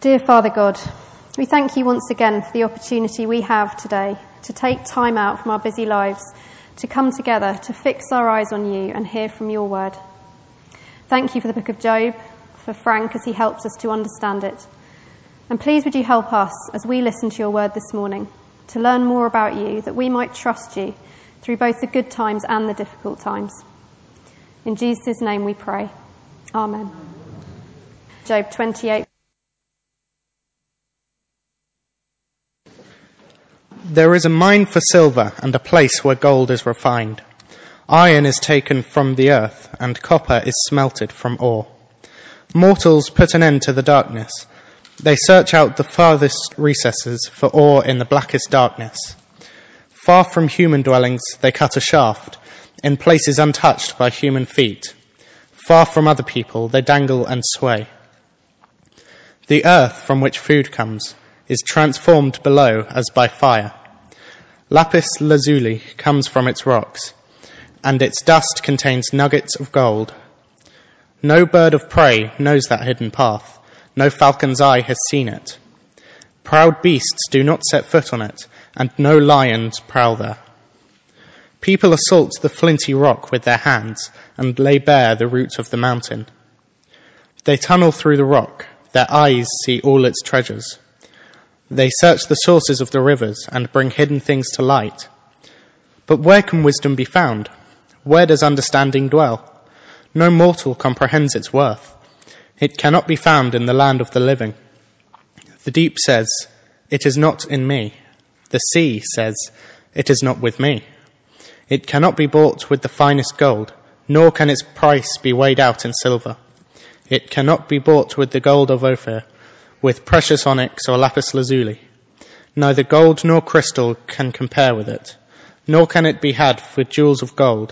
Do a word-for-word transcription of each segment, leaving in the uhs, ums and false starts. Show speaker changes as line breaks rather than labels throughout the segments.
Dear Father God, we thank you once again for the opportunity we have today to take time out from our busy lives, to come together, to fix our eyes on you and hear from your word. Thank you for the book of Job, for Frank as he helps us to understand it. And please would you help us as we listen to your word this morning, to learn more about you, that we might trust you through both the good times and the difficult times. In Jesus' name we pray. Amen. Job twenty-eight.
There is a mine for silver and a place where gold is refined. Iron is taken from the earth and copper is smelted from ore. Mortals put an end to the darkness. They search out the farthest recesses for ore in the blackest darkness. Far from human dwellings they cut a shaft, in places untouched by human feet. Far from other people they dangle and sway. The earth from which food comes is transformed below as by fire. Lapis lazuli comes from its rocks, and its dust contains nuggets of gold. No bird of prey knows that hidden path. No falcon's eye has seen it. Proud beasts do not set foot on it, and no lions prowl there. People assault the flinty rock with their hands and lay bare the roots of the mountain. They tunnel through the rock. Their eyes see all its treasures. They search the sources of the rivers and bring hidden things to light. But where can wisdom be found? Where does understanding dwell? No mortal comprehends its worth. It cannot be found in the land of the living. The deep says, "It is not in me." The sea says, "It is not with me." It cannot be bought with the finest gold, nor can its price be weighed out in silver. It cannot be bought with the gold of Ophir, with precious onyx or lapis lazuli. Neither gold nor crystal can compare with it, nor can it be had with jewels of gold.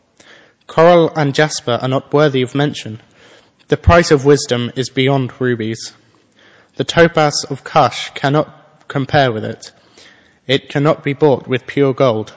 Coral and jasper are not worthy of mention. The price of wisdom is beyond rubies. The topaz of Cush cannot compare with it. It cannot be bought with pure gold.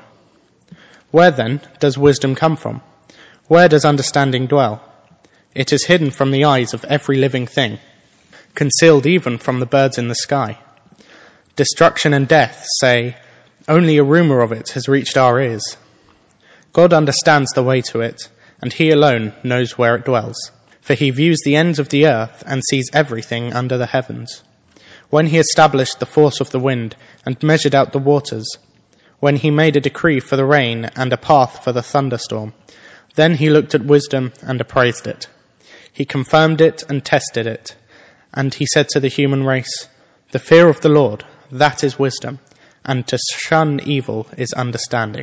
Where then does wisdom come from? Where does understanding dwell? It is hidden from the eyes of every living thing, concealed even from the birds in the sky. Destruction and death say, "Only a rumor of it has reached our ears." God understands the way to it, and he alone knows where it dwells. For he views the ends of the earth and sees everything under the heavens. When he established the force of the wind and measured out the waters, when he made a decree for the rain and a path for the thunderstorm, then he looked at wisdom and appraised it. He confirmed it and tested it. And he said to the human race, "The fear of the Lord, that is wisdom, and to shun evil is understanding."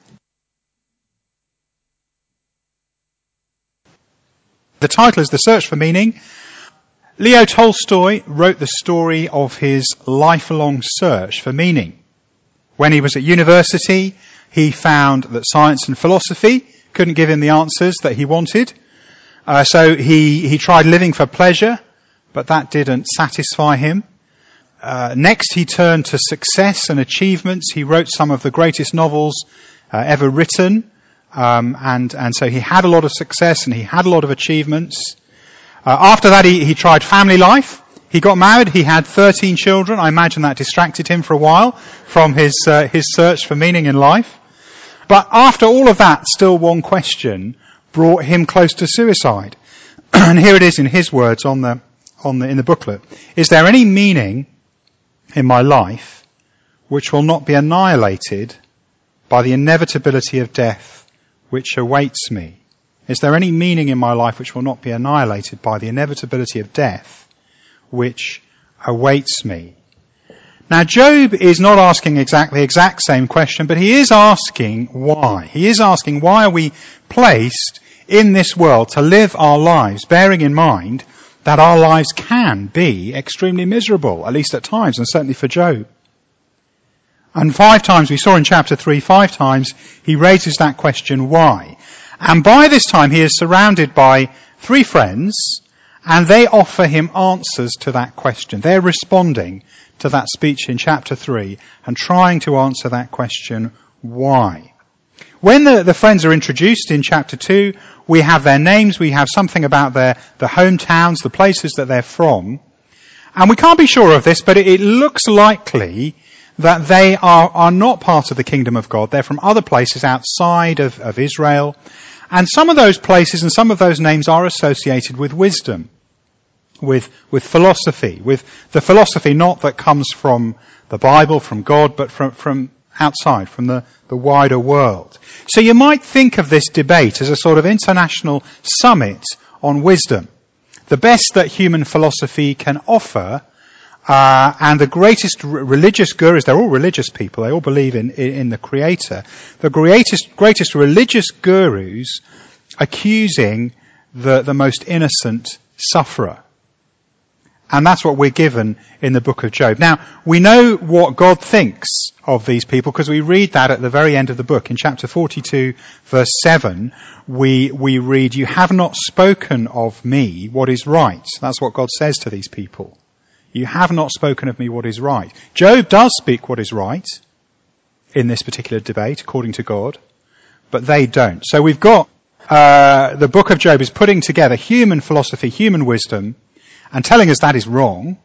The title is The Search for Meaning. Leo Tolstoy wrote the story of his lifelong search for meaning. When he was at university, he found that science and philosophy couldn't give him the answers that he wanted. Uh, so he, he tried living for pleasure, but that didn't satisfy him. Uh, next, he turned to success and achievements. He wrote some of the greatest novels uh, ever written, um, and and so he had a lot of success and he had a lot of achievements. Uh, after that, he, he tried family life. He got married. He had thirteen children. I imagine that distracted him for a while from his uh, his search for meaning in life. But after all of that, still one question brought him close to suicide. And here it is in his words on the on the in the booklet. Is there any meaning in my life which will not be annihilated by the inevitability of death which awaits me? Is there any meaning in my life which will not be annihilated by the inevitability of death which awaits me? Now, Job is not asking exactly the exact same question, but he is asking why. He is asking why are we placed in this world to live our lives, bearing in mind that our lives can be extremely miserable, at least at times, and certainly for Job. And five times, we saw in chapter three, five times, he raises that question, why? And by this time, he is surrounded by three friends, and they offer him answers to that question. They're responding to that speech in chapter three and trying to answer that question, why? When the, the friends are introduced in chapter two, we have their names, we have something about their the hometowns, the places that they're from. And we can't be sure of this, but it, it looks likely that they are, are not part of the kingdom of God. They're from other places outside of, of Israel. And some of those places and some of those names are associated with wisdom, with, with philosophy, with the philosophy not that comes from the Bible, from God, but from, from outside, from the, the wider world. So you might think of this debate as a sort of international summit on wisdom. The best that human philosophy can offer, uh, and the greatest r- religious gurus, they're all religious people, they all believe in, in, in the Creator, the greatest, greatest religious gurus accusing the, the most innocent sufferer. And that's what we're given in the book of Job. Now, we know what God thinks of these people because we read that at the very end of the book. In chapter forty-two, verse seven, we, we read, "You have not spoken of me what is right." That's what God says to these people. You have not spoken of me what is right. Job does speak what is right in this particular debate, according to God, but they don't. So we've got, uh, the book of Job is putting together human philosophy, human wisdom, and telling us that is wrong,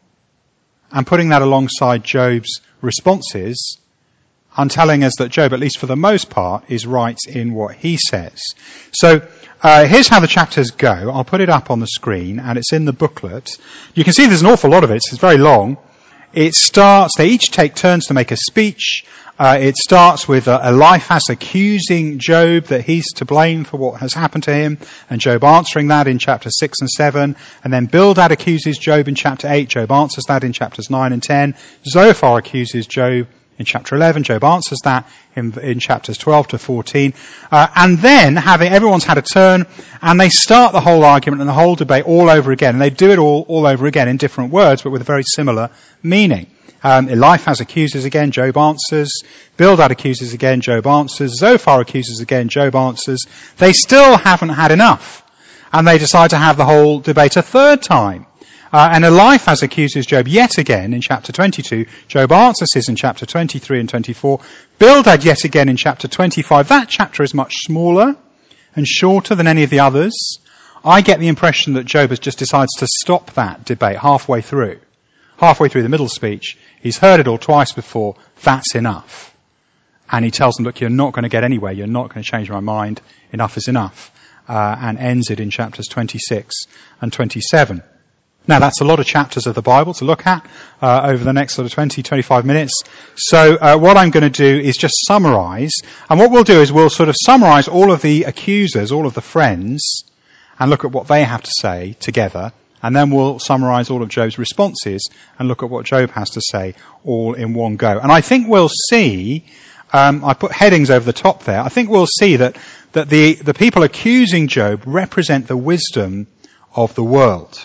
and putting that alongside Job's responses, and telling us that Job, at least for the most part, is right in what he says. So uh, here's how the chapters go. I'll put it up on the screen, and it's in the booklet. You can see there's an awful lot of it. It's very long. It starts, they each take turns to make a speech. Uh, it starts with uh, Eliphaz accusing Job that he's to blame for what has happened to him, and Job answering that in chapter six and seven. And then Bildad accuses Job in chapter eight. Job answers that in chapters nine and ten. Zophar accuses Job in chapter eleven. Job answers that in, in chapters twelve to fourteen. Uh, and then, having everyone's had a turn, and they start the whole argument and the whole debate all over again. And they do it all, all over again in different words, but with a very similar meaning. Um, Eliphaz accuses again, Job answers. Bildad accuses again, Job answers. Zophar accuses again, Job answers. They still haven't had enough. And they decide to have the whole debate a third time. Uh, and Eliphaz accuses Job yet again in chapter twenty-two. Job answers his in chapter twenty-three and twenty-four. Bildad yet again in chapter twenty-five. That chapter is much smaller and shorter than any of the others. I get the impression that Job has just decided to stop that debate halfway through. Halfway through the middle speech. He's heard it all twice before. That's enough. And he tells them, look, you're not going to get anywhere. You're not going to change my mind. Enough is enough. Uh, and ends it in chapters twenty-six and twenty-seven. Now, that's a lot of chapters of the Bible to look at uh, over the next sort of twenty, twenty-five minutes. So uh, what I'm going to do is just summarize. And what we'll do is we'll sort of summarize all of the accusers, all of the friends, and look at what they have to say together. And then we'll summarize all of Job's responses and look at what Job has to say all in one go. And I think we'll see, um, I put headings over the top there, I think we'll see that, that the, the people accusing Job represent the wisdom of the world,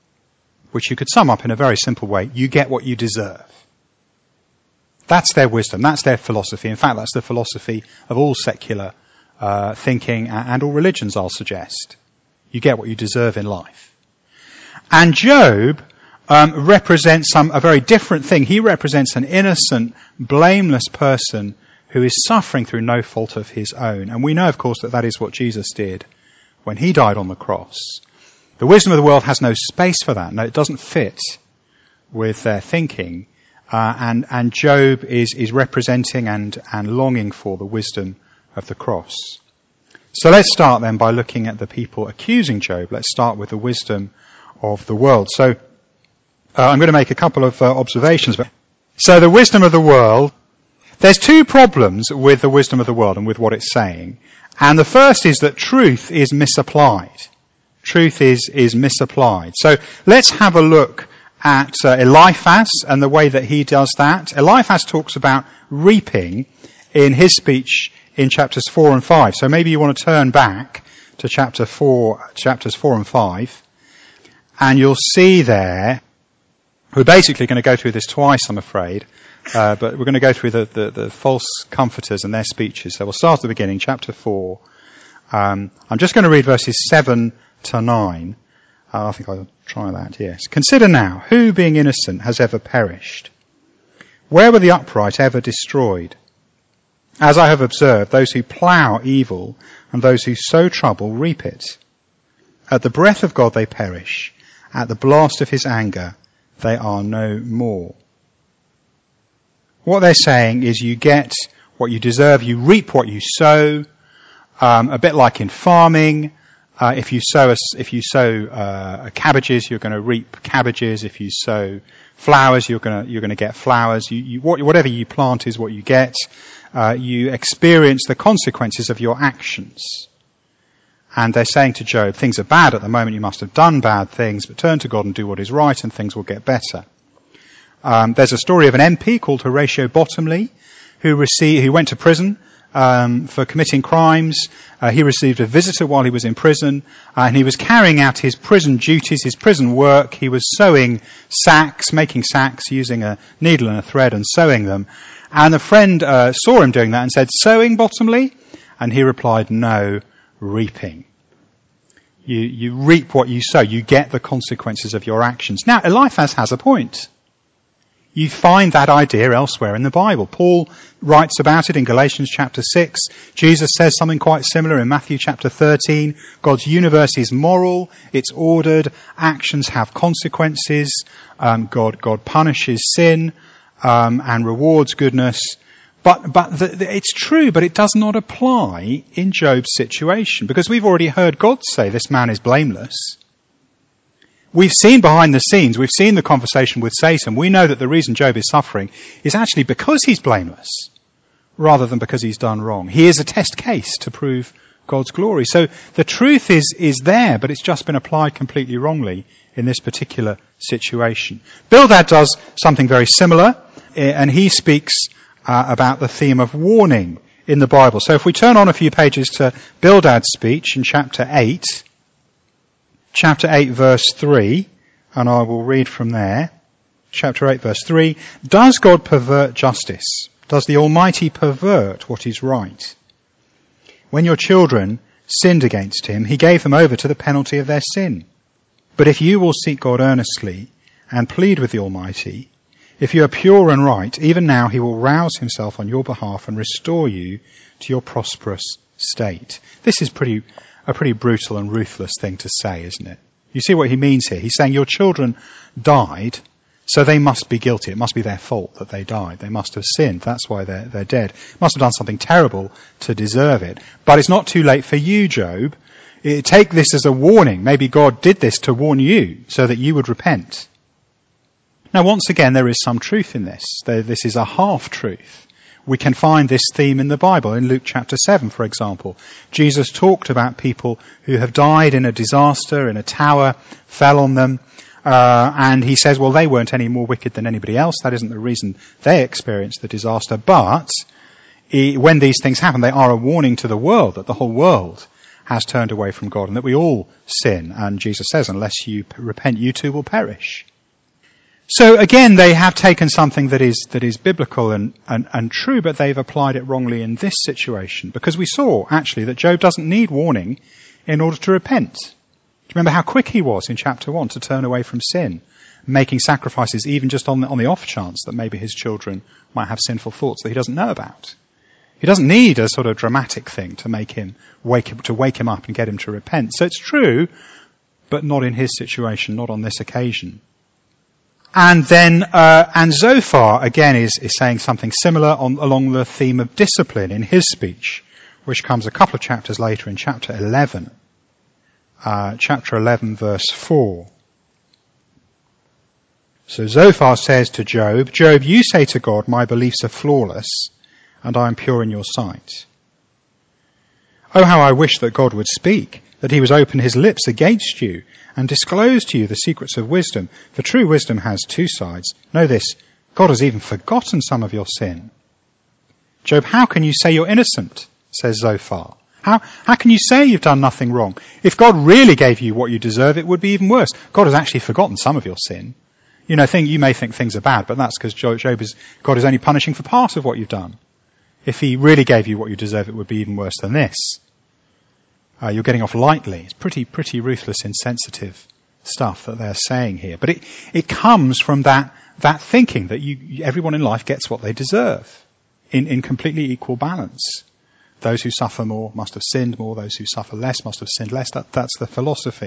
which you could sum up in a very simple way. You get what you deserve. That's their wisdom. That's their philosophy. In fact, that's the philosophy of all secular uh, thinking and all religions, I'll suggest. You get what you deserve in life. And Job um, represents some a very different thing. He represents an innocent, blameless person who is suffering through no fault of his own. And we know, of course, that that is what Jesus did when he died on the cross. The wisdom of the world has no space for that. No, it doesn't fit with their thinking. Uh, and, and Job is, is representing and, and longing for the wisdom of the cross. So let's start then by looking at the people accusing Job. Let's start with the wisdom of the world. So uh, I'm going to make a couple of uh, observations. So the wisdom of the world, there's two problems with the wisdom of the world and with what it's saying. And the first is that truth is misapplied. Truth is, is misapplied. So let's have a look at uh, Eliphaz and the way that he does that. Eliphaz talks about reaping in his speech in chapters four and five. So maybe you want to turn back to chapter four, chapters four and five. And you'll see there, we're basically going to go through this twice, I'm afraid, uh, but we're going to go through the, the, the false comforters and their speeches. So we'll start at the beginning, chapter four. Um, I'm just going to read verses seven to nine. Uh, I think I'll try that, yes. Consider now, who being innocent has ever perished? Where were the upright ever destroyed? As I have observed, those who plough evil and those who sow trouble reap it. At the breath of God they perish. At the blast of his anger, they are no more. What they're saying is you get what you deserve, you reap what you sow, um, a bit like in farming. Uh, if you sow, a, if you sow uh, cabbages, you're going to reap cabbages. If you sow flowers, you're going to you're going to get flowers. You, you, whatever you plant is what you get. Uh, you experience the consequences of your actions. And they're saying to Job, things are bad at the moment. You must have done bad things, but turn to God and do what is right, and things will get better. Um, there's a story of an M P called Horatio Bottomley, who received who went to prison. Um, for committing crimes. Uh, he received a visitor while he was in prison, uh, and he was carrying out his prison duties, his prison work. He was sewing sacks, making sacks using a needle and a thread and sewing them. And a friend uh, saw him doing that and said, "Sewing, Bottomley?" And he replied, "No, reaping." You, you reap what you sow. You get the consequences of your actions. Now, Eliphaz has a point. You find that idea elsewhere in the Bible. Paul writes about it in Galatians chapter six. Jesus says something quite similar in Matthew chapter thirteen. God's universe is moral, it's ordered, actions have consequences. Um, God, God punishes sin um, and rewards goodness. But, but the, the, it's true, but it does not apply in Job's situation, because we've already heard God say this man is blameless. We've seen behind the scenes, we've seen the conversation with Satan. We know that the reason Job is suffering is actually because he's blameless, rather than because he's done wrong. He is a test case to prove God's glory. So the truth is, is there, but it's just been applied completely wrongly in this particular situation. Bildad does something very similar, and he speaks uh, about the theme of warning in the Bible. So if we turn on a few pages to Bildad's speech in chapter eight, Chapter eight, verse three, and I will read from there. Chapter eight, verse three. Does God pervert justice? Does the Almighty pervert what is right? When your children sinned against him, he gave them over to the penalty of their sin. But if you will seek God earnestly and plead with the Almighty, if you are pure and right, even now he will rouse himself on your behalf and restore you to your prosperous state. This is pretty... a pretty brutal and ruthless thing to say, isn't it? You see what he means here. He's saying your children died, so they must be guilty. It must be their fault that they died. They must have sinned. That's why they're, they're dead. Must have done something terrible to deserve it. But it's not too late for you, Job. It, take this as a warning. Maybe God did this to warn you so that you would repent. Now, once again, there is some truth in this. There, this is a half-truth. We can find this theme in the Bible. In Luke chapter seven, for example, Jesus talked about people who have died in a disaster, in a tower, fell on them, uh, and he says, well, they weren't any more wicked than anybody else. That isn't the reason they experienced the disaster. But he, when these things happen, they are a warning to the world, that the whole world has turned away from God and that we all sin. And Jesus says, unless you repent, you too will perish. So again, they have taken something that is that is biblical and, and, and true, but they've applied it wrongly in this situation. Because we saw, actually, that Job doesn't need warning in order to repent. Do you remember how quick he was in chapter one to turn away from sin, making sacrifices even just on the, on the off chance that maybe his children might have sinful thoughts that he doesn't know about? He doesn't need a sort of dramatic thing to make him wake to wake him up and get him to repent. So it's true, but not in his situation, not on this occasion. And then, uh, and Zophar, again, is, is saying something similar on, along the theme of discipline in his speech, which comes a couple of chapters later in chapter eleven. Uh, chapter eleven, verse four. So Zophar says to Job, Job, you say to God, my beliefs are flawless, and I am pure in your sight. Oh, how I wish that God would speak, that he would open his lips against you, and disclose to you the secrets of wisdom. For true wisdom has two sides. Know this, God has even forgotten some of your sin. Job, how can you say you're innocent? Says Zophar. How, how can you say you've done nothing wrong? If God really gave you what you deserve, it would be even worse. God has actually forgotten some of your sin. You know, think, you may think things are bad, but that's because Job is, God is only punishing for part of what you've done. If he really gave you what you deserve, it would be even worse than this. Uh, you're getting off lightly. It's pretty, pretty ruthless, insensitive stuff that they're saying here. But it, it comes from that, that thinking that you, everyone in life gets what they deserve in, in completely equal balance. Those who suffer more must have sinned more. Those who suffer less must have sinned less. That, that's the philosophy.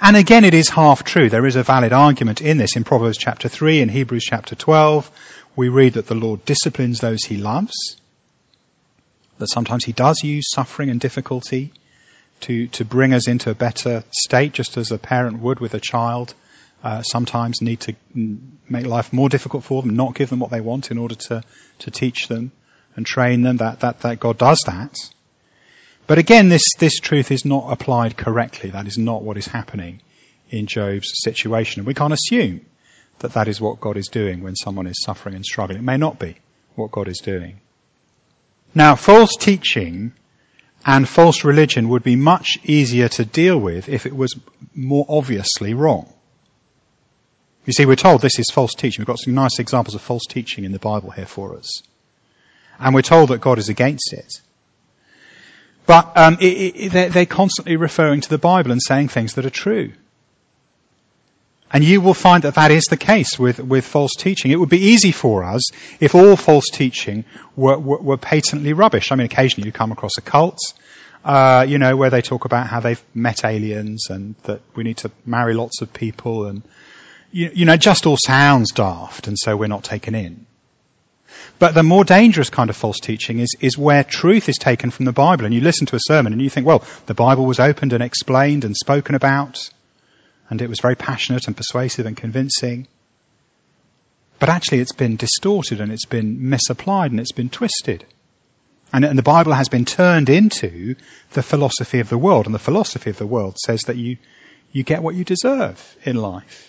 And again, it is half true. There is a valid argument in this. In Proverbs chapter three and Hebrews chapter twelve, we read that the Lord disciplines those he loves, that sometimes he does use suffering and difficulty to, to bring us into a better state, just as a parent would with a child. Uh, sometimes need to make life more difficult for them, not give them what they want in order to, to teach them and train them. That, that, that God does that. But again, this, this truth is not applied correctly. That is not what is happening in Job's situation. And we can't assume that that is what God is doing when someone is suffering and struggling. It may not be what God is doing. Now, false teaching and false religion would be much easier to deal with if it was more obviously wrong. You see, we're told this is false teaching. We've got some nice examples of false teaching in the Bible here for us. And we're told that God is against it. But um, it, it, they're, they're constantly referring to the Bible and saying things that are true. And you will find that that is the case with, with false teaching. It would be easy for us if all false teaching were, were, were patently rubbish. I mean, occasionally you come across a cult, uh, you know, where they talk about how they've met aliens and that we need to marry lots of people and, you, you know, just all sounds daft and so we're not taken in. But the more dangerous kind of false teaching is, is where truth is taken from the Bible and you listen to a sermon and you think, well, the Bible was opened and explained and spoken about and it was very passionate and persuasive and convincing. But actually it's been distorted and it's been misapplied and it's been twisted. And, and the Bible has been turned into the philosophy of the world. And the philosophy of the world says that you, you get what you deserve in life.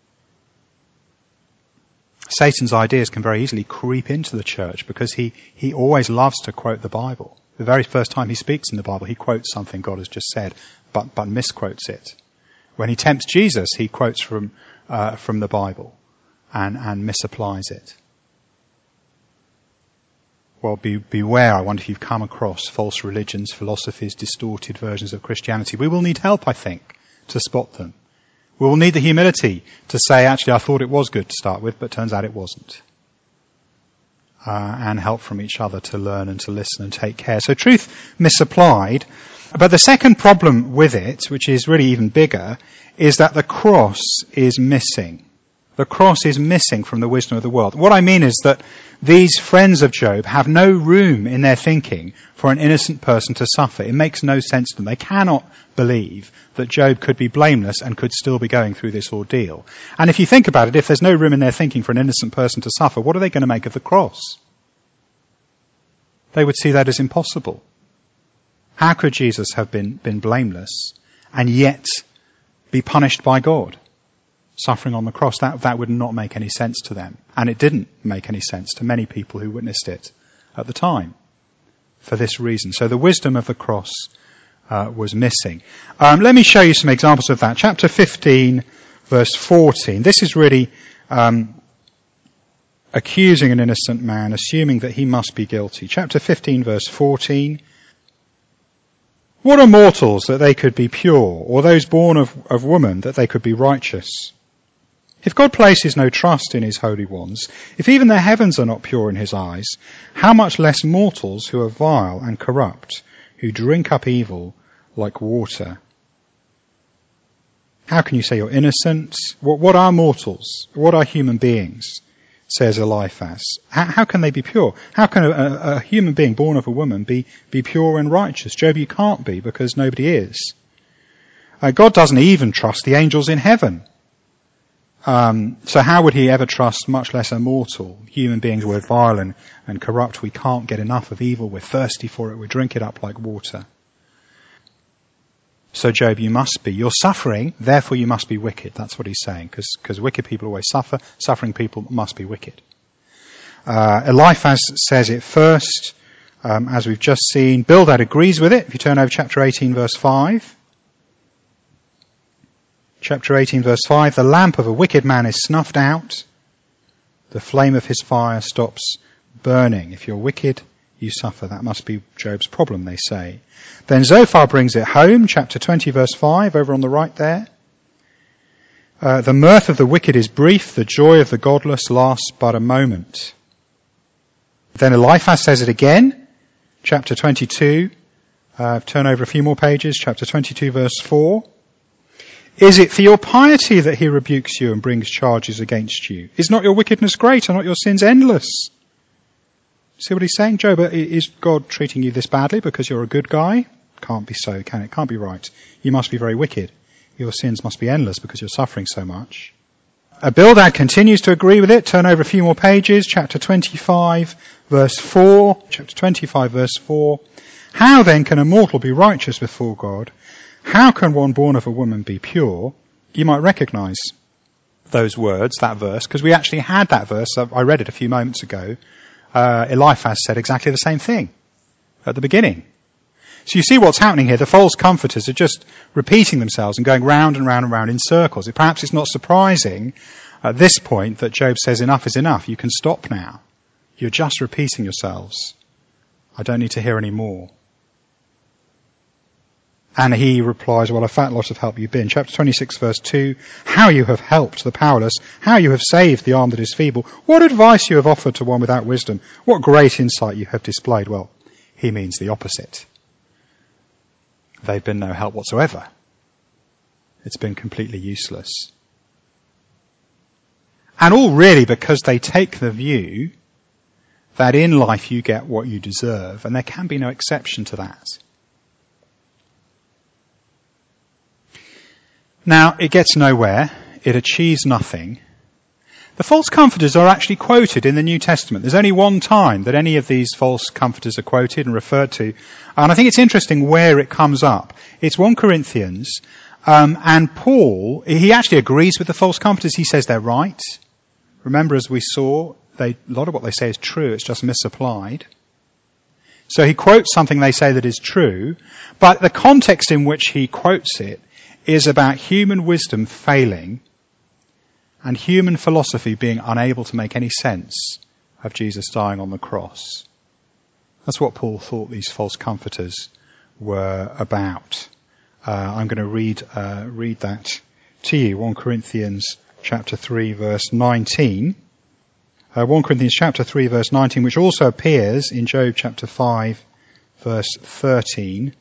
Satan's ideas can very easily creep into the church because he, he always loves to quote the Bible. The very first time he speaks in the Bible, he quotes something God has just said, but, but misquotes it. When he tempts Jesus, he quotes from, uh, from the Bible and, and misapplies it. Well, be, beware. I wonder if you've come across false religions, philosophies, distorted versions of Christianity. We will need help, I think, to spot them. We will need the humility to say, actually, I thought it was good to start with, but turns out it wasn't. Uh, and help from each other to learn and to listen and take care. So truth misapplied. But the second problem with it, which is really even bigger, is that the cross is missing. The cross is missing from the wisdom of the world. What I mean is that these friends of Job have no room in their thinking for an innocent person to suffer. It makes no sense to them. They cannot believe that Job could be blameless and could still be going through this ordeal. And if you think about it, if there's no room in their thinking for an innocent person to suffer, what are they going to make of the cross? They would see that as impossible. How could Jesus have been, been blameless and yet be punished by God? Suffering on the cross, that, that would not make any sense to them. And it didn't make any sense to many people who witnessed it at the time for this reason. So the wisdom of the cross uh, was missing. Um, let me show you some examples of that. Chapter fifteen, verse fourteen. This is really um, accusing an innocent man, assuming that he must be guilty. Chapter fifteen, verse fourteen. What are mortals that they could be pure, or those born of, of woman that they could be righteous? If God places no trust in his holy ones, if even the heavens are not pure in his eyes, how much less mortals who are vile and corrupt, who drink up evil like water? How can you say you're innocent? What, what are mortals? What are human beings? Says Eliphaz. How, how can they be pure? How can a, a, a human being born of a woman be, be pure and righteous? Job, you can't be because nobody is. Uh, God doesn't even trust the angels in heaven. Um, so how would he ever trust much less a mortal? Human beings, we're vile and, and corrupt. We can't get enough of evil. We're thirsty for it. We drink it up like water. So Job, you must be. You're suffering, therefore you must be wicked. That's what he's saying, because wicked people always suffer. Suffering people must be wicked. Uh, Eliphaz says it first, um, as we've just seen. Bildad agrees with it. If you turn over chapter eighteen, verse five. Chapter eighteen, verse five. The lamp of a wicked man is snuffed out. The flame of his fire stops burning. If you're wicked, you suffer. That must be Job's problem, they say. Then Zophar brings it home, chapter twenty, verse five, over on the right there. Uh, the mirth of the wicked is brief, the joy of the godless lasts but a moment. Then Eliphaz says it again, chapter twenty-two. Uh, turn over a few more pages, chapter twenty-two, verse four. Is it for your piety that he rebukes you and brings charges against you? Is not your wickedness great? Are not your sins endless? See what he's saying, Job? Is God treating you this badly because you're a good guy? Can't be so, can it? Can't be right. You must be very wicked. Your sins must be endless because you're suffering so much. Uh, Bildad continues to agree with it. Turn over a few more pages. Chapter twenty-five, verse four. Chapter twenty-five, verse four. How then can a mortal be righteous before God? How can one born of a woman be pure? You might recognize those words, that verse, because we actually had that verse. I read it a few moments ago. Uh, Eliphaz said exactly the same thing at the beginning. So you see what's happening here. The false comforters are just repeating themselves and going round and round and round in circles. It, perhaps it's not surprising at this point that Job says enough is enough. You can stop now. You're just repeating yourselves. I don't need to hear any more. And he replies, well, a fat lot of help you've been. Chapter twenty-six, verse two, how you have helped the powerless, how you have saved the arm that is feeble, what advice you have offered to one without wisdom, what great insight you have displayed. Well, he means the opposite. They've been no help whatsoever. It's been completely useless. And all really because they take the view that in life you get what you deserve, and there can be no exception to that. Now, it gets nowhere. It achieves nothing. The false comforters are actually quoted in the New Testament. There's only one time that any of these false comforters are quoted and referred to. And I think it's interesting where it comes up. It's First Corinthians. Um, and Paul, he actually agrees with the false comforters. He says they're right. Remember, as we saw, they, a lot of what they say is true. It's just misapplied. So he quotes something they say that is true. But the context in which he quotes it is about human wisdom failing and human philosophy being unable to make any sense of Jesus dying on the cross. That's what Paul thought these false comforters were about. Uh, I'm going to read uh, read that to you. First Corinthians chapter three, verse nineteen. Uh, First Corinthians chapter three, verse nineteen, which also appears in Job chapter five, verse thirteen.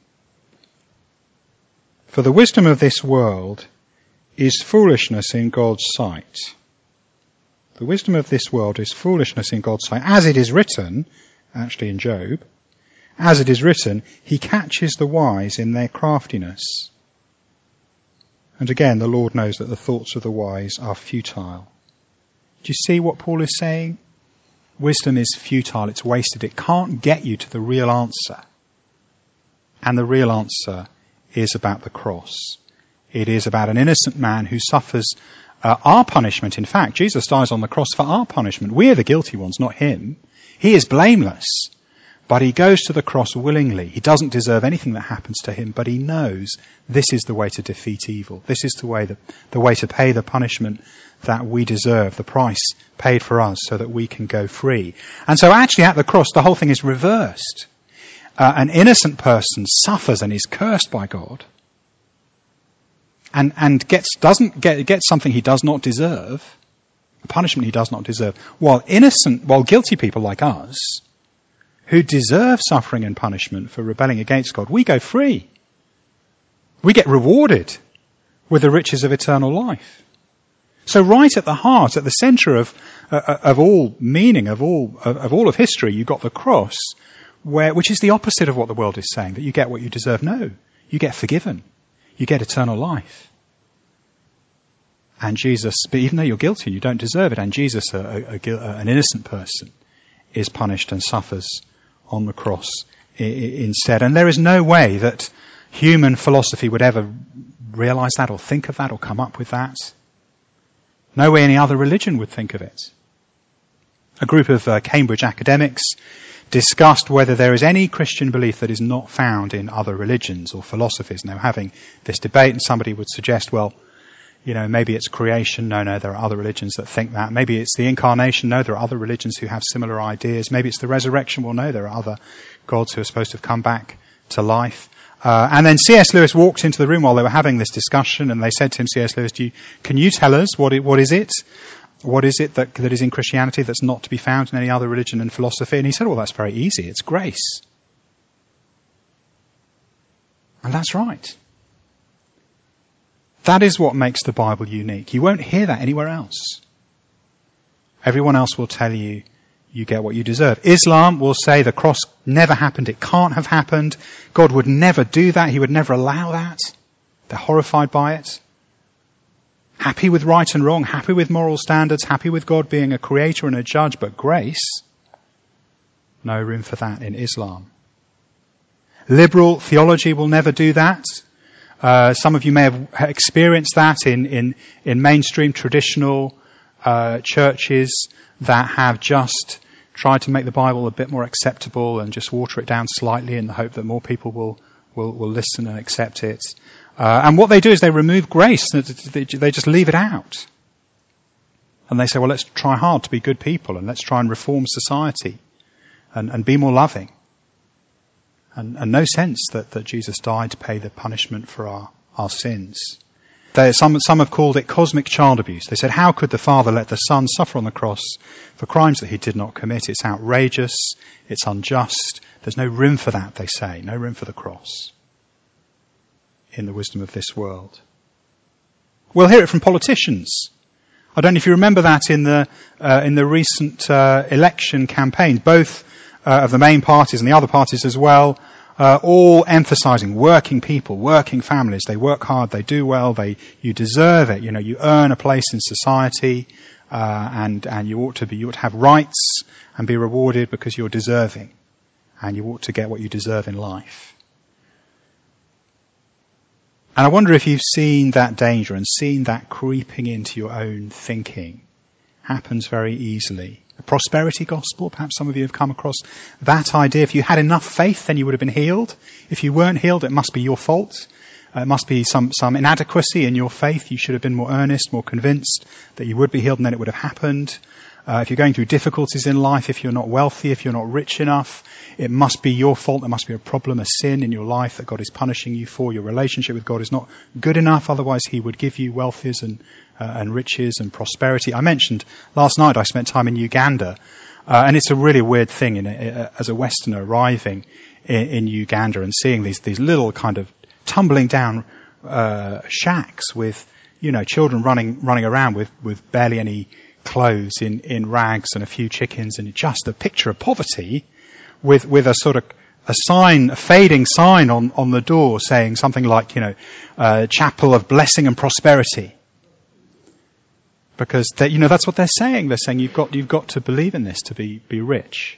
For the wisdom of this world is foolishness in God's sight. The wisdom of this world is foolishness in God's sight. As it is written, actually in Job, as it is written, he catches the wise in their craftiness. And again, the Lord knows that the thoughts of the wise are futile. Do you see what Paul is saying? Wisdom is futile, it's wasted. It can't get you to the real answer. And the real answer is about the cross. It is about an innocent man who suffers uh, our punishment. In fact, Jesus dies on the cross for our punishment. We are the guilty ones, not him. He is blameless, but he goes to the cross willingly. He doesn't deserve anything that happens to him, but he knows this is the way to defeat evil. This is the way, that, the way to pay the punishment that we deserve, the price paid for us so that we can go free. And so actually at the cross, the whole thing is reversed. Uh, an innocent person suffers and is cursed by God. And, and gets, doesn't get, gets something he does not deserve, a punishment he does not deserve, while innocent, while guilty people like us, who deserve suffering and punishment for rebelling against God, we go free. We get rewarded with the riches of eternal life. So right at the heart, at the centre of, uh, of all meaning, of all, of, of all of history, you've got the cross, where, which is the opposite of what the world is saying, that you get what you deserve. No, you get forgiven. You get eternal life. And Jesus, but even though you're guilty and you don't deserve it, and Jesus, a, a, a, an innocent person, is punished and suffers on the cross I- I instead. And there is no way that human philosophy would ever realize that or think of that or come up with that. No way any other religion would think of it. A group of uh, Cambridge academics discussed whether there is any Christian belief that is not found in other religions or philosophies. And they were having this debate, and somebody would suggest, well, you know, maybe it's creation. No, no, there are other religions that think that. Maybe it's the incarnation. No, there are other religions who have similar ideas. Maybe it's the resurrection. Well, no, there are other gods who are supposed to have come back to life. Uh, and then C S Lewis walked into the room while they were having this discussion, and they said to him, C S Lewis, do you, can you tell us what it, what is it? What is it that, that is in Christianity that's not to be found in any other religion and philosophy? And he said, well, that's very easy. It's grace. And that's right. That is what makes the Bible unique. You won't hear that anywhere else. Everyone else will tell you, you get what you deserve. Islam will say the cross never happened, it can't have happened. God would never do that, he would never allow that. They're horrified by it. Happy with right and wrong, happy with moral standards, happy with God being a creator and a judge, but grace, no room for that in Islam. Liberal theology will never do that. Uh, some of you may have experienced that in, in, in mainstream traditional uh, churches that have just tried to make the Bible a bit more acceptable and just water it down slightly in the hope that more people will, will, will listen and accept it. Uh, and what they do is they remove grace. They, they just leave it out. And they say, well, let's try hard to be good people and let's try and reform society and, and be more loving. And, and no sense that, that Jesus died to pay the punishment for our, our sins. They, some, some have called it cosmic child abuse. They said, how could the Father let the Son suffer on the cross for crimes that he did not commit? It's outrageous. It's unjust. There's no room for that, they say. No room for the cross in the wisdom of this world. We'll hear it from politicians. I don't know if you remember that in the, uh, in the recent uh, election campaign. Both Uh, of the main parties and the other parties as well, uh, all emphasizing working people, working families. They work hard, they do well, they you deserve it. You know, you earn a place in society, uh, and and you ought to be you ought to have rights and be rewarded because you're deserving, and you ought to get what you deserve in life. And I wonder if you've seen that danger and seen that creeping into your own thinking. Happens very easily. The prosperity gospel, perhaps some of you have come across that idea. If you had enough faith, then you would have been healed. If you weren't healed, it must be your fault. Uh, it must be some, some inadequacy in your faith. You should have been more earnest, more convinced that you would be healed and then it would have happened. Uh, if you're going through difficulties in life, if you're not wealthy, if you're not rich enough, it must be your fault. There must be a problem, a sin in your life that God is punishing you for. Your relationship with God is not good enough. Otherwise, he would give you wealthies and, uh, and riches and prosperity. I mentioned last night I spent time in Uganda. Uh, and it's a really weird thing in a, as a Westerner arriving in, in Uganda and seeing these, these little kind of tumbling down, uh, shacks with, you know, children running, running around with, with barely any clothes in, in rags and a few chickens and just a picture of poverty with, with a sort of a sign, a fading sign on, on the door saying something like, you know, uh, chapel of blessing and prosperity. Because they, you know, that's what they're saying. They're saying you've got, you've got to believe in this to be, be rich.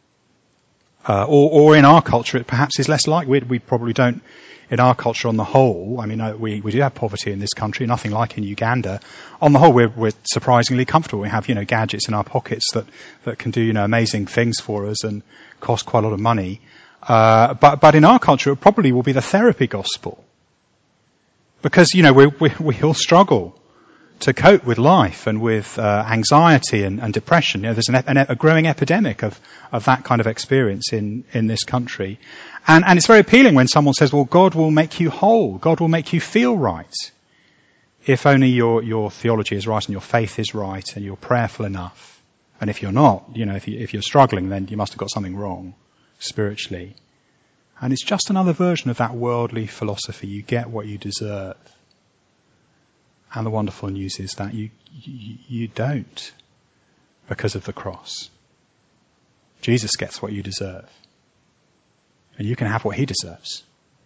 Uh, or, or in our culture, it perhaps is less like, we, we probably don't, in our culture on the whole, I mean, uh, we, we do have poverty in this country, nothing like in Uganda. On the whole, we're, we're surprisingly comfortable. We have, you know, gadgets in our pockets that, that can do, you know, amazing things for us and cost quite a lot of money. Uh, but, but in our culture, it probably will be the therapy gospel. Because, you know, we, we, we all struggle to cope with life and with uh, anxiety and, and depression. You know, there's an, an, a growing epidemic of, of that kind of experience in, in this country. And, and it's very appealing when someone says, well, God will make you whole. God will make you feel right. If only your, your theology is right and your faith is right and you're prayerful enough. And if you're not, you know, if, you, if you're struggling, then you must have got something wrong spiritually. And it's just another version of that worldly philosophy. You get what you deserve. And the wonderful news is that you, you, you don't because of the cross. Jesus gets what you deserve. And you can have what he deserves.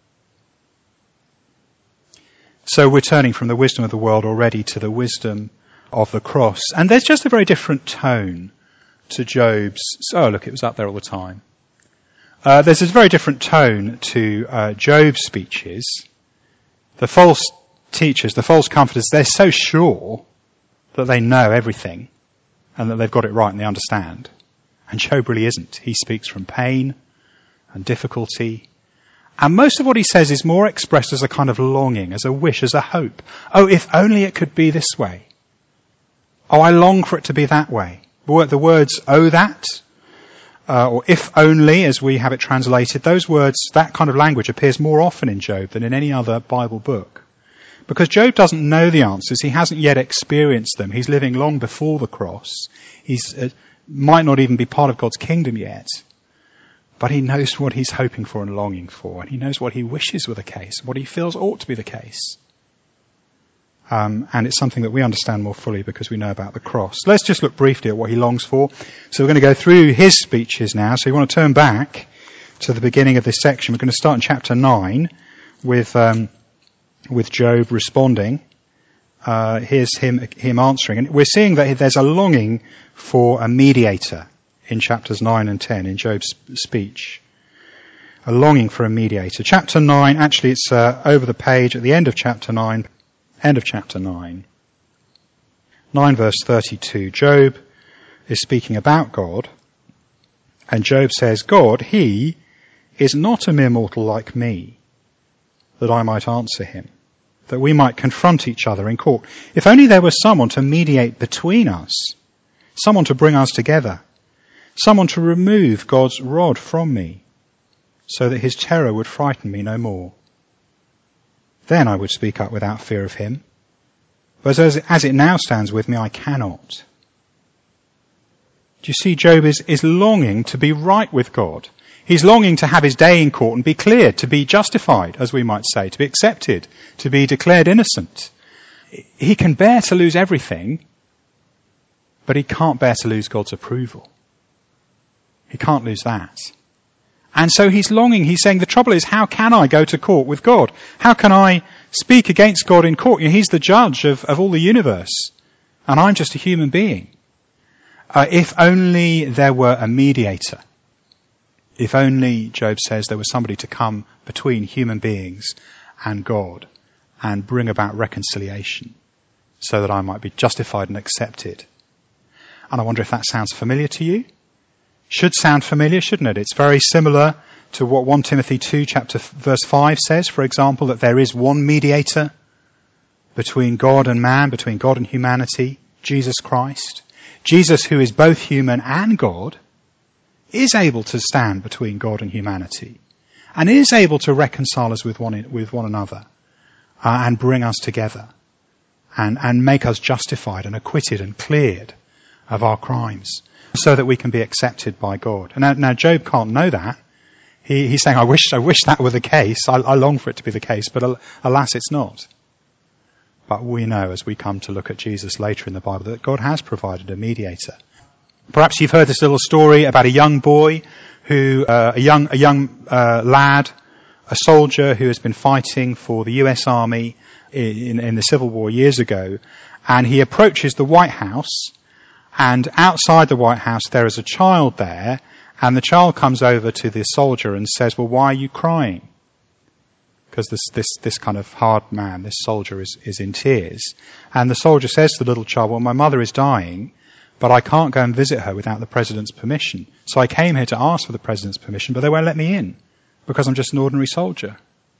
So we're turning from the wisdom of the world already to the wisdom of the cross. And there's just a very different tone to Job's. Oh, look, it was up there all the time. Uh, there's a very different tone to uh, Job's speeches. The false teachers, the false comforters, they're so sure that they know everything and that they've got it right and they understand. And Job really isn't. He speaks from pain and difficulty. And most of what he says is more expressed as a kind of longing, as a wish, as a hope. Oh, if only it could be this way. Oh, I long for it to be that way. The words, oh that, uh, or if only, as we have it translated, those words, that kind of language appears more often in Job than in any other Bible book. Because Job doesn't know the answers. He hasn't yet experienced them. He's living long before the cross. He uh, might not even be part of God's kingdom yet. But he knows what he's hoping for and longing for. And he knows what he wishes were the case, what he feels ought to be the case. Um, and it's something that we understand more fully because we know about the cross. Let's just look briefly at what he longs for. So we're going to go through his speeches now. So you want to turn back to the beginning of this section. We're going to start in chapter nine with um, with Job responding. Uh, here's him him answering. And we're seeing that there's a longing for a mediator in chapters nine and ten in Job's speech. A longing for a mediator. Chapter nine, actually it's uh, over the page at the end of chapter nine. End of chapter nine. nine verse thirty-two. Job is speaking about God. And Job says, God, he is not a mere mortal like me, that I might answer him, that we might confront each other in court. If only there was someone to mediate between us, someone to bring us together, someone to remove God's rod from me, so that his terror would frighten me no more. Then I would speak up without fear of him. But as, as it now stands with me, I cannot. Do you see, Job is, is longing to be right with God. He's longing to have his day in court and be cleared, to be justified, as we might say, to be accepted, to be declared innocent. He can bear to lose everything, but he can't bear to lose God's approval. He can't lose that. And so he's longing, he's saying, the trouble is, how can I go to court with God? How can I speak against God in court? You know, he's the judge of, of all the universe, and I'm just a human being. Uh, if only there were a mediator. If only, Job says, there was somebody to come between human beings and God and bring about reconciliation so that I might be justified and accepted. And I wonder if that sounds familiar to you? Should sound familiar, shouldn't it? It's very similar to what First Timothy two chapter verse five says, for example, that there is one mediator between God and man, between God and humanity, Jesus Christ. Jesus, who is both human and God, is able to stand between God and humanity and is able to reconcile us with one, with one another uh, and bring us together and, and make us justified and acquitted and cleared of our crimes, so that we can be accepted by God. And now, now Job can't know that. He, he's saying, I wish, I wish that were the case. I, I long for it to be the case, but al- alas, it's not. But we know as we come to look at Jesus later in the Bible that God has provided a mediator. Perhaps you've heard this little story about a young boy who, uh, a young, a young, uh, lad, a soldier who has been fighting for the U S Army in, in the Civil War years ago. And he approaches the White House. And outside the White House there is a child there, and the child comes over to the soldier and says, well, why are you crying? Because this, this, this kind of hard man, this soldier is, is in tears. And the soldier says to the little child, well, my mother is dying, but I can't go and visit her without the president's permission. So I came here to ask for the president's permission, but they won't let me in because I'm just an ordinary soldier.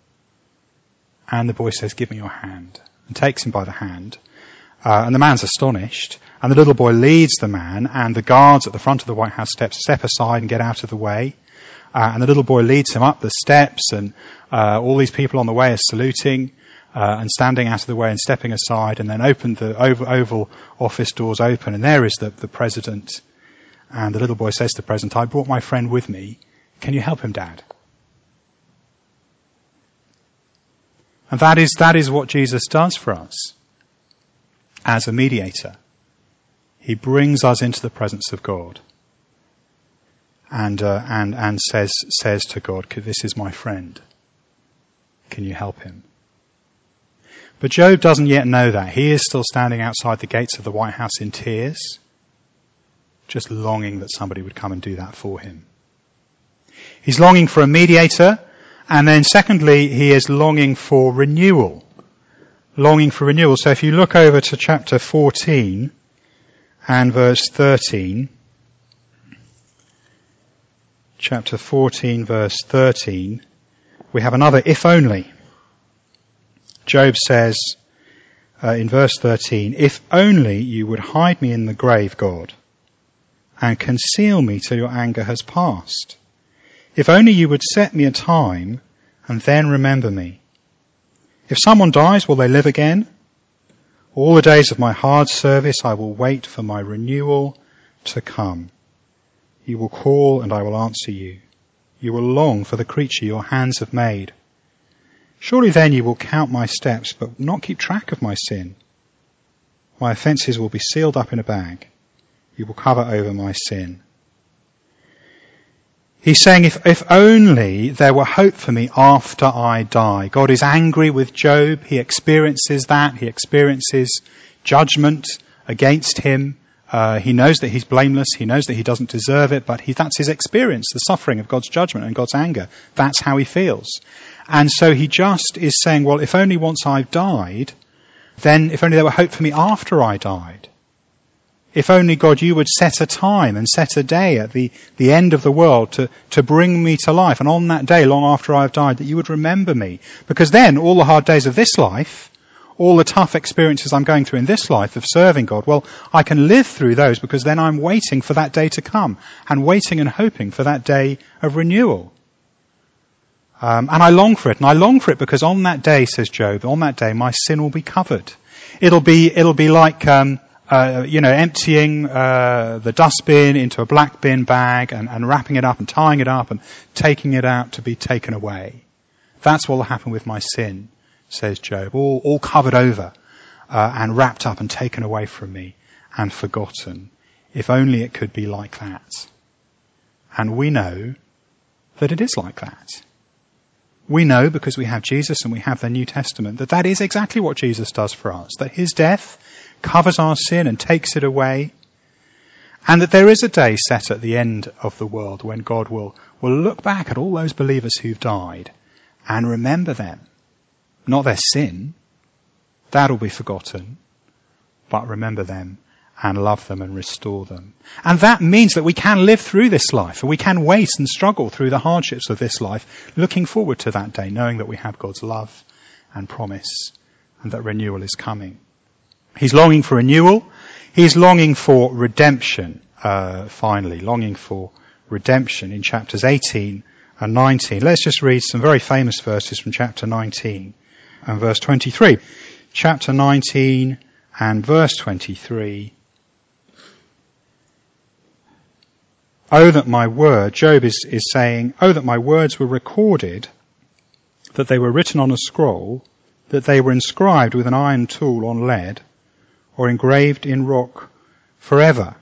And the boy says, give me your hand, and takes him by the hand. Uh, and the man's astonished. And the little boy leads the man, and the guards at the front of the White House steps step aside and get out of the way. Uh, and the little boy leads him up the steps, and uh, all these people on the way are saluting uh, and standing out of the way and stepping aside. And then open the oval, oval office doors open, and there is the, the president. And the little boy says to the president, I brought my friend with me. Can you help him, Dad? And that is that is what Jesus does for us as a mediator. He brings us into the presence of God and uh, and and says says to God, this is my friend. Can you help him? But Job doesn't yet know that. He is still standing outside the gates of the White House in tears, just longing that somebody would come and do that for him. He's longing for a mediator, and then secondly, he is longing for renewal. Longing for renewal. So if you look over to chapter fourteen, and verse thirteen, chapter fourteen, verse thirteen, we have another if only. Job says uh, in verse thirteen, if only you would hide me in the grave, God, and conceal me till your anger has passed. If only you would set me a time and then remember me. If someone dies, will they live again? All the days of my hard service I will wait for my renewal to come. You will call and I will answer you. You will long for the creature your hands have made. Surely then you will count my steps, but not keep track of my sin. My offences will be sealed up in a bag. You will cover over my sin. He's saying, if, if only there were hope for me after I die. God is angry with Job. He experiences that. He experiences judgment against him. Uh, he knows that he's blameless. He knows that he doesn't deserve it, but he, that's his experience, the suffering of God's judgment and God's anger. That's how he feels. And so he just is saying, well, if only once I've died, then if only there were hope for me after I died. If only, God, you would set a time and set a day at the, the end of the world to, to bring me to life. And on that day, long after I've died, that you would remember me. Because then all the hard days of this life, all the tough experiences I'm going through in this life of serving God, well, I can live through those because then I'm waiting for that day to come and waiting and hoping for that day of renewal. Um, and I long for it. And I long for it because on that day, says Job, on that day, my sin will be covered. It'll be, it'll be like, um, Uh, you know, emptying uh, the dustbin into a black bin bag and, and wrapping it up and tying it up and taking it out to be taken away. That's what will happen with my sin, says Job, all, all covered over uh, and wrapped up and taken away from me and forgotten. If only it could be like that. And we know that it is like that. We know, because we have Jesus and we have the New Testament, that that is exactly what Jesus does for us, that his death covers our sin and takes it away, and that there is a day set at the end of the world when God will, will look back at all those believers who've died and remember them. Not their sin, that'll be forgotten, but remember them and love them and restore them. And that means that we can live through this life, and we can wait and struggle through the hardships of this life, looking forward to that day, knowing that we have God's love and promise and that renewal is coming. He's longing for renewal. He's longing for redemption, uh, finally, longing for redemption in chapters eighteen and nineteen. Let's just read some very famous verses from chapter nineteen and verse twenty-three. Chapter nineteen and verse twenty-three. Oh, that my word, Job is, is saying, oh, that my words were recorded, that they were written on a scroll, that they were inscribed with an iron tool on lead, or engraved in rock forever.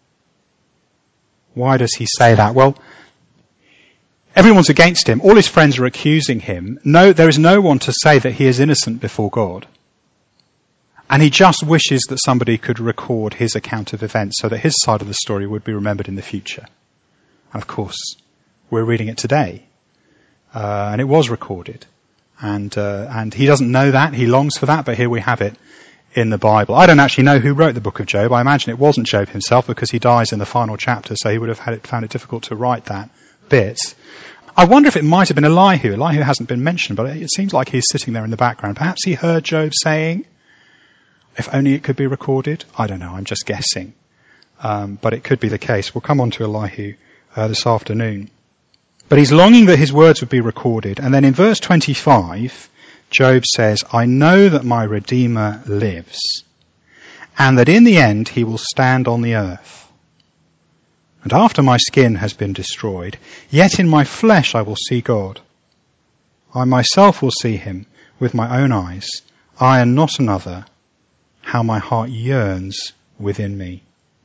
Why does he say that? Well, everyone's against him. All his friends are accusing him. No, there is no one to say that he is innocent before God. And he just wishes that somebody could record his account of events so that his side of the story would be remembered in the future. And of course, we're reading it today. Uh, and it was recorded. And, uh, and he doesn't know that. He longs for that, but here we have it in the Bible. I don't actually know who wrote the book of Job. I imagine it wasn't Job himself, because he dies in the final chapter, so he would have had it, found it difficult to write that bit. I wonder if it might have been Elihu. Elihu hasn't been mentioned, but it seems like he's sitting there in the background. Perhaps he heard Job saying, if only it could be recorded. I don't know, I'm just guessing. Um, but it could be the case. We'll come on to Elihu uh, this afternoon. But he's longing that his words would be recorded. And then in verse twenty-five, Job says, I know that my Redeemer lives, and that in the end he will stand on the earth. And after my skin has been destroyed, yet in my flesh I will see God. I myself will see him with my own eyes, I and not another. How my heart yearns within me.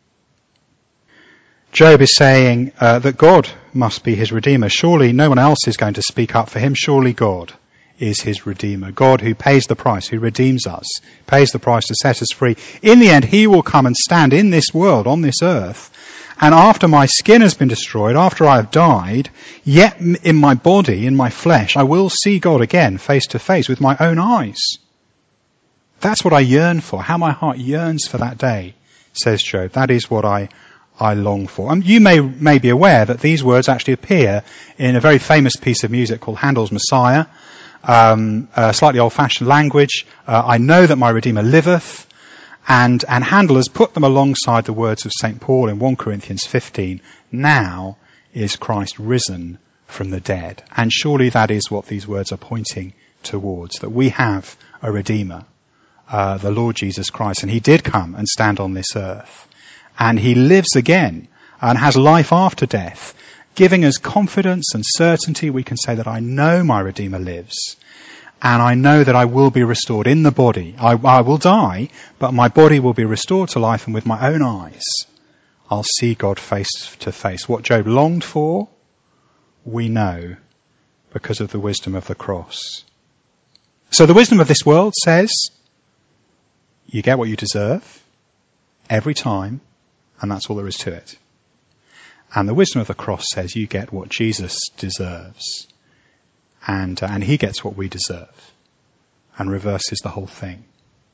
Job is saying uh, that God must be his Redeemer. Surely no one else is going to speak up for him. Surely God is his Redeemer. God who pays the price, who redeems us, pays the price to set us free. In the end, he will come and stand in this world, on this earth, and after my skin has been destroyed, after I have died, yet in my body, in my flesh, I will see God again, face to face, with my own eyes. That's what I yearn for, how my heart yearns for that day, says Job. That is what I, I long for. And you may, may be aware that these words actually appear in a very famous piece of music called Handel's Messiah. Um, uh, slightly old-fashioned language. Uh, I know that my Redeemer liveth, and and Handel has put them alongside the words of Saint Paul in First Corinthians fifteen. Now is Christ risen from the dead, and surely that is what these words are pointing towards, that we have a Redeemer, uh, the Lord Jesus Christ, and he did come and stand on this earth, and he lives again and has life after death. Giving us confidence and certainty, we can say that I know my Redeemer lives, and I know that I will be restored in the body. I, I will die, but my body will be restored to life, and with my own eyes, I'll see God face to face. What Job longed for, we know because of the wisdom of the cross. So the wisdom of this world says, you get what you deserve every time, and that's all there is to it. And the wisdom of the cross says you get what Jesus deserves, and uh, and he gets what we deserve, and reverses the whole thing.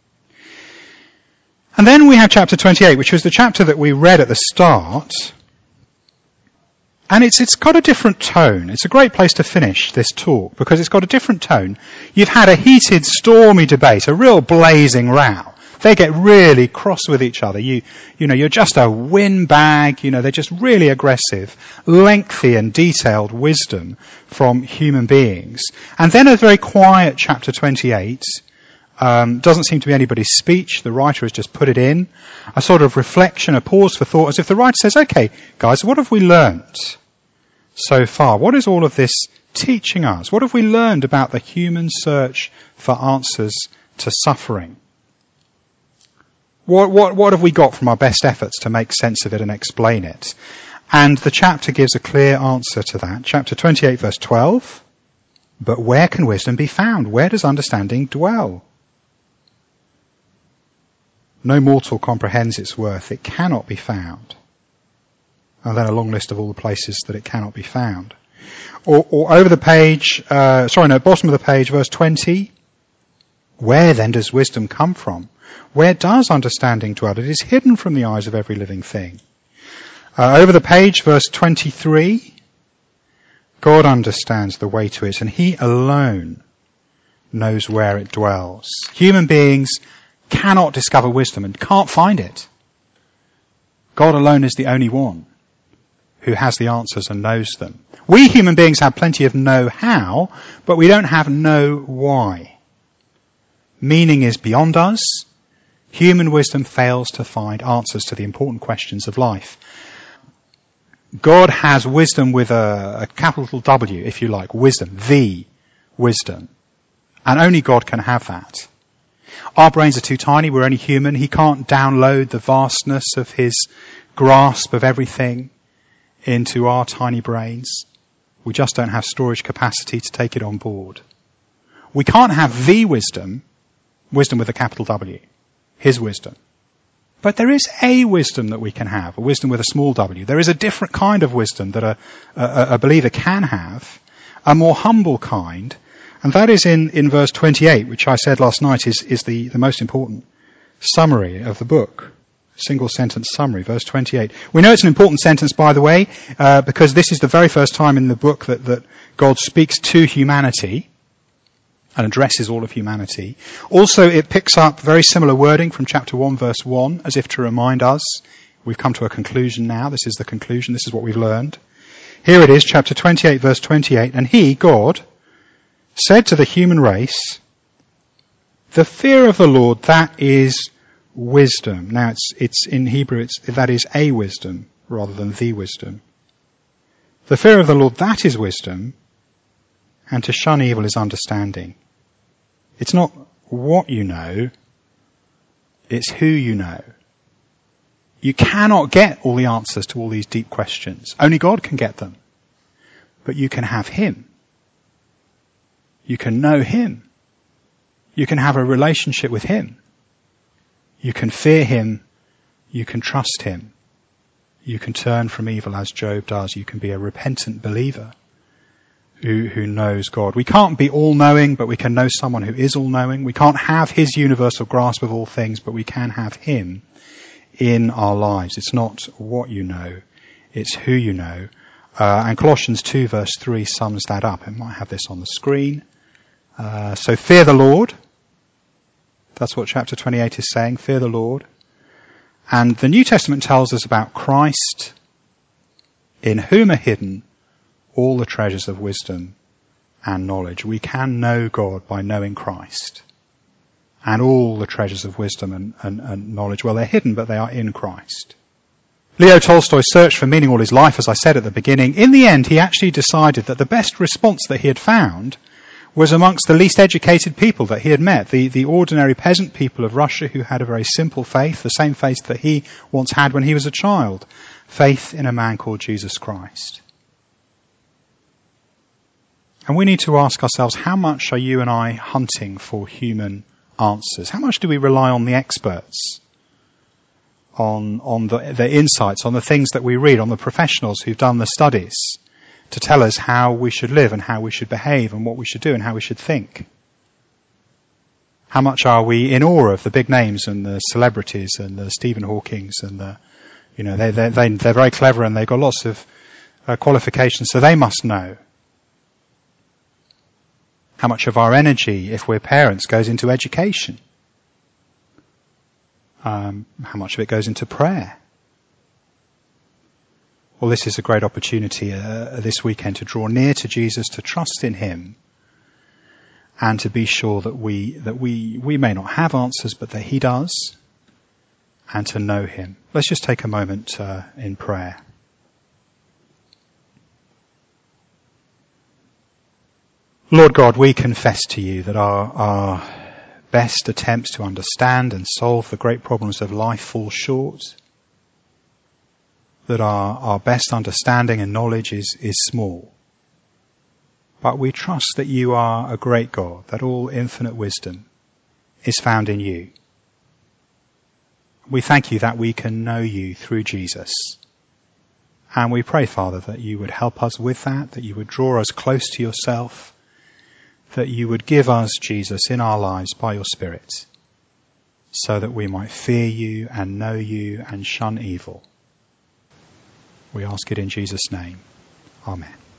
And then we have chapter twenty-eight, which was the chapter that we read at the start. And it's it's got a different tone. It's a great place to finish this talk, because it's got a different tone. You've had a heated, stormy debate, a real blazing row. They get really cross with each other. You, you know, you're just a windbag. You know, they're just really aggressive, lengthy and detailed wisdom from human beings. And then a very quiet chapter twenty-eight. Um, doesn't seem to be anybody's speech. The writer has just put it in. A sort of reflection, a pause for thought, as if the writer says, okay, guys, what have we learnt so far? What is all of this teaching us? What have we learned about the human search for answers to suffering? What, what, what have we got from our best efforts to make sense of it and explain it? And the chapter gives a clear answer to that. Chapter twenty-eight, verse twelve. But where can wisdom be found? Where does understanding dwell? No mortal comprehends its worth. It cannot be found. And then a long list of all the places that it cannot be found. Or, or over the page, uh, sorry, no, bottom of the page, verse twenty. Where then does wisdom come from? Where does understanding dwell? It is hidden from the eyes of every living thing. Uh, over the page, verse twenty-three. God understands the way to it, and he alone knows where it dwells. Human beings cannot discover wisdom and can't find it. God alone is the only one who has the answers and knows them. We human beings have plenty of know-how, but we don't have know-why. Meaning is beyond us. Human wisdom fails to find answers to the important questions of life. God has wisdom with a, a capital W, if you like, wisdom, the wisdom. And only God can have that. Our brains are too tiny, we're only human. He can't download the vastness of his grasp of everything into our tiny brains. We just don't have storage capacity to take it on board. We can't have the wisdom, wisdom with a capital W, his wisdom. But there is a wisdom that we can have, a wisdom with a small w. There is a different kind of wisdom that a, a, a believer can have, a more humble kind, and that is in, in verse twenty-eight, which I said last night is, is the, the most important summary of the book. Single sentence summary, verse twenty-eight. We know it's an important sentence, by the way, uh, because this is the very first time in the book that, that God speaks to humanity and addresses all of humanity. Also, it picks up very similar wording from chapter one, verse one, as if to remind us, we've come to a conclusion now, this is the conclusion, this is what we've learned. Here it is, chapter twenty-eight, verse twenty-eight, and he, God, said to the human race, the fear of the Lord, that is wisdom. Now, it's, it's in Hebrew, it's, that is a wisdom, rather than the wisdom. The fear of the Lord, that is wisdom, and to shun evil is understanding. It's not what you know, it's who you know. You cannot get all the answers to all these deep questions. Only God can get them. But you can have him. You can know him. You can have a relationship with him. You can fear him. You can trust him. You can turn from evil as Job does. You can be a repentant believer who, who knows God. We can't be all-knowing, but we can know someone who is all-knowing. We can't have his universal grasp of all things, but we can have him in our lives. It's not what you know, it's who you know. Uh, and Colossians two verse three sums that up. I might have this on the screen. Uh, so fear the Lord. That's what chapter twenty-eight is saying. Fear the Lord. And the New Testament tells us about Christ, in whom are hidden all the treasures of wisdom and knowledge. We can know God by knowing Christ. And all the treasures of wisdom and, and, and knowledge, well, they're hidden, but they are in Christ. Leo Tolstoy searched for meaning all his life, as I said at the beginning. In the end, he actually decided that the best response that he had found was amongst the least educated people that he had met, the, the ordinary peasant people of Russia who had a very simple faith, the same faith that he once had when he was a child, faith in a man called Jesus Christ. And we need to ask ourselves, how much are you and I hunting for human answers? How much do we rely on the experts, on, on the, the insights, on the things that we read, on the professionals who've done the studies, to tell us how we should live and how we should behave and what we should do and how we should think? How much are we in awe of the big names and the celebrities and the Stephen Hawkings and the, you know, they, they, they, they're very clever and they've got lots of uh, qualifications, so they must know. How much of our energy, if we're parents, goes into education? Um, how much of it goes into prayer? Well, this is a great opportunity uh, this weekend to draw near to Jesus, to trust in him, and to be sure that we that we we may not have answers, but that he does, and to know him. Let's just take a moment uh, in prayer. Lord God, we confess to you that our, our best attempts to understand and solve the great problems of life fall short. That our, our best understanding and knowledge is, is small. But we trust that you are a great God, that all infinite wisdom is found in you. We thank you that we can know you through Jesus. And we pray, Father, that you would help us with that, that you would draw us close to yourself, that you would give us, Jesus, in our lives by your Spirit, so that we might fear you and know you and shun evil. We ask it in Jesus' name. Amen.